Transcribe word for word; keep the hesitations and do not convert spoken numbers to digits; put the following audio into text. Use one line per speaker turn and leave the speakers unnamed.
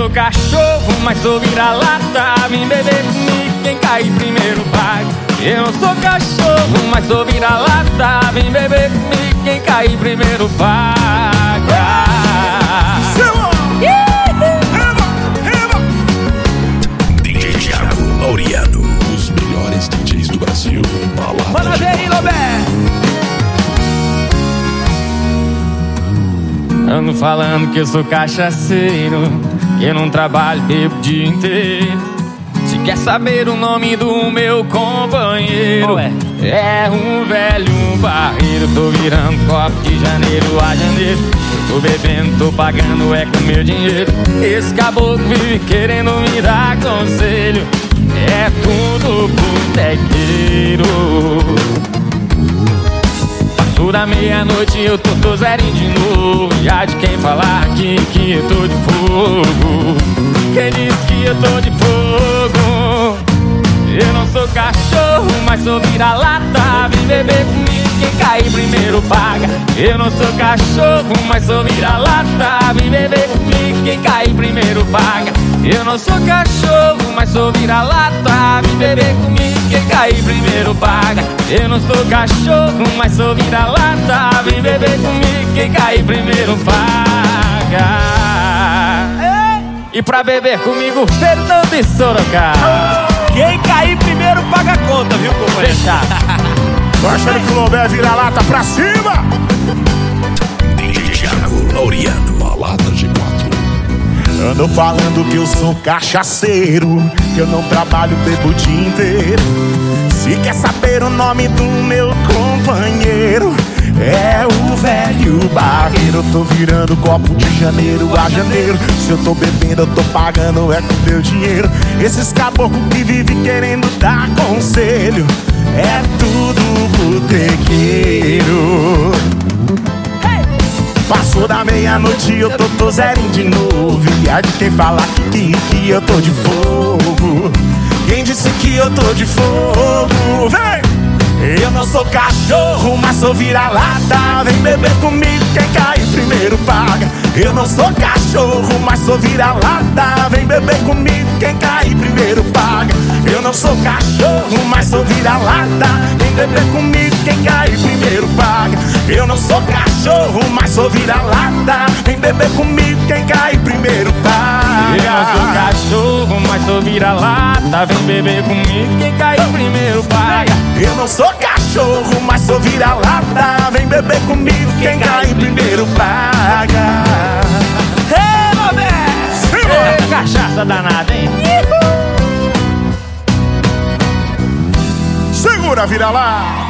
sou cachorro, mas sou vira-lata. Vem beber comigo, quem cair primeiro paga. Eu não sou cachorro, mas sou vira-lata. Vem beber comigo, quem cair primeiro paga.
D J Thiago Laureano, os melhores D Js do Brasil.
Manda ver aí, Lobé.
Ando falando que eu sou cachaceiro, que eu não trabalho, bebo o dia inteiro. Se quer saber o nome do meu companheiro,
é?
é um velho barreiro. Tô virando copo de janeiro a janeiro. Tô bebendo, tô pagando, é com meu dinheiro. Esse caboclo vive querendo me dar conselho. É tudo botequeiro. Passou da meia-noite eu tô, tô zerinho de novo. E há de quem falar aqui que eu tô de fogo. Quem disse que eu tô de fogo? Eu não sou cachorro, mas sou vira-lata. Vem beber comigo, quem cair primeiro paga. Eu não sou cachorro, mas sou vira-lata. Vem beber comigo, quem cair primeiro paga. Eu não sou cachorro, mas sou vira-lata. Vem beber comigo, quem cair primeiro paga. Eu não sou cachorro, mas sou vira-lata. Vem beber comigo, quem cair primeiro paga. E pra beber comigo, Fernando e Sorocaba.
Quem cair primeiro paga a conta, viu, companheiro?
Fechado.
Tô achando que o Lobé vira-lata pra cima.
D J Thiago Laureano, balada G quatro.
Ando falando que eu sou cachaceiro, que eu não trabalho, bebo o dia inteiro. Se quer saber o nome do meu companheiro, é o velho barreiro. Eu tô virando copo de janeiro a janeiro. Se eu tô bebendo, eu tô pagando, é com meu dinheiro. Esses caboclos que vivem querendo dar conselho, é tudo botequeiro. Passou da meia-noite eu tô, tô zerinho de novo. E há de quem falar que, que eu tô de fogo. Quem disse que eu tô de fogo? Vem! Eu não sou cachorro, mas sou vira-lata. Vem beber comigo, quem cair primeiro paga. Eu não sou cachorro, mas sou vira-lata. Vem beber comigo, quem cair primeiro paga. Eu não sou cachorro, mas sou vira-lata. Vem beber comigo, quem cair primeiro paga. Eu não sou cachorro, mas sou vira-lata. Vem beber comigo, quem cair primeiro paga.
Eu não sou cachorro, mas sou vira-lata. Vem beber comigo, quem cair primeiro paga.
Eu não sou cachorro, mas sou vira-lata. Vem beber comigo, quem cair primeiro paga.
Ei, Lobé!
Ei, cachaça danada, hein?
Segura, vira lá.